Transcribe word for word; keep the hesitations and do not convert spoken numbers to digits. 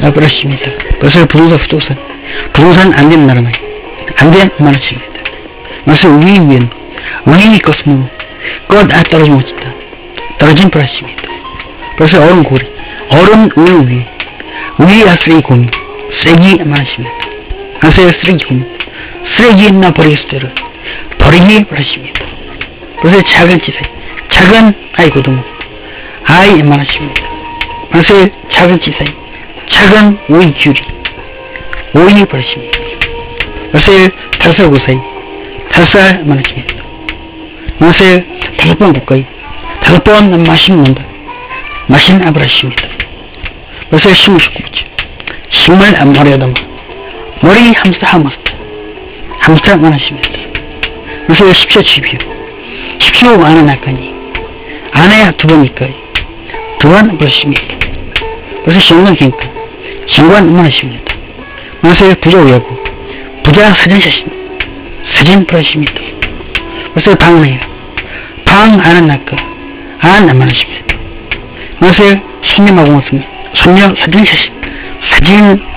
브라십니다. 그래서 부동산 부동산 부동산 안 되는 나라만 안 되는 말씀입니다. 그래서 위 위엔 위 것은 것 아 떨어진 것이다. 떨어진 브라십니다. 그래서 얼음 고리 얼음 우유 위 위에 쓰레기 고미 쓰레기 말씀입니다. 그래서 쓰레기 고미 쓰레기 나 버리겠을 때를 버리기 브라십니다. 그래서 작은 지사이 작은 아이고도 아이 말씀입니다. 그래서 작은 지사이 작은 오이 귤이 오이 버리십니다. 그래서 다섯 살 고사이 다섯 살 말씀입니다. 그래서 다섯 번 가까이 다섯 번 마십는다 마신 아브라십니다. 그래서 심을 십구 번째 심을 안 머리하다마 머리 함스터 하마스터 함스터 말하십니다. 그래서 십시오 칩시오 칩시오 안에 나까니 안에 두 번이니까 두 번 버리십니다. 그래서 신관 기니까 신관 말하십니다. 그래서 부자 우야고 부자 사진 사진 사진 버리십니다. 그래서 방이에요. 방 안에 나까 안 말하십니다. 그래서 손님하고 왔습니다. 손녀 사진 사진 사진